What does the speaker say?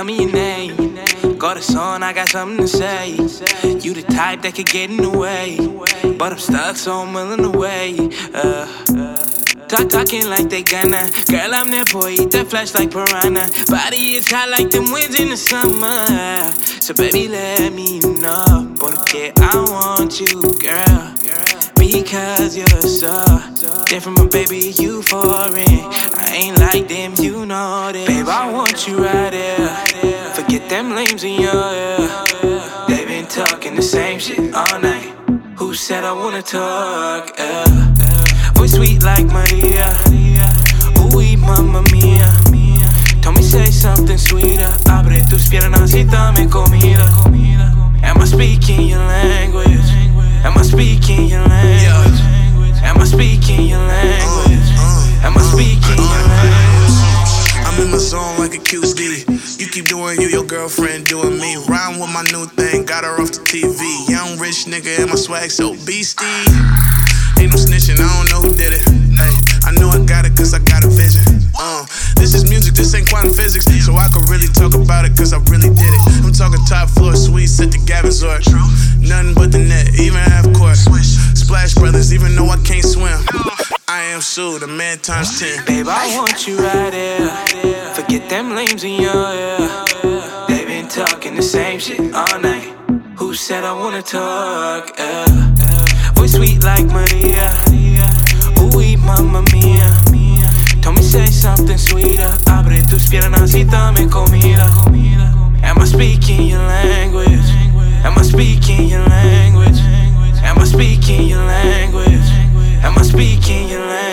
tell me your name. Corazon, I got something to say. You the type that could get in the way, but I'm stuck, so I'm willing to wait. Talking like they gonna. Girl, I'm that boy, eat that flesh like piranha. Body is hot like them winds in the summer. So baby, let me know, porque I want you, girl. Because you're so different, my baby, you foreign. I ain't like them, you know this. Babe, I want you right here. Forget them lames in your ear. They been talking the same shit all night. Who said I wanna talk? Voice sweet like Maria. Ooh, mamma mia. Told me say something sweeter. Abre tus piernas y dame comida. Am I speaking your language? Am I speaking your language? Am I speaking your language? Am I speaking your language? I'm in my zone like a QD. You keep doing you, your girlfriend doing me. Rhyme with my new thing, got her off the TV. Young rich nigga and my swag so beastie. Ain't no snitching, I don't know who did it. Ay, I know I got it cause I got a vision. This is music, this ain't quantum physics. So I could really talk about it cause I really did it. I'm talking top floor suites at the Gavinzord. Nothing but the net, even half court. Splash Brothers, even though I can't swim. I am Sue, the man times 10. Babe, I want you right here. Forget them lames in your ear. They been talking the same shit all night. Who said I wanna talk? Voice sweet like Maria. Ooh, mamma mia. Told me say something sweeter. Abre tus piernas y dame comida. Am I speaking your language? Am I speaking your language? Am I speaking your language? Am I speaking your language?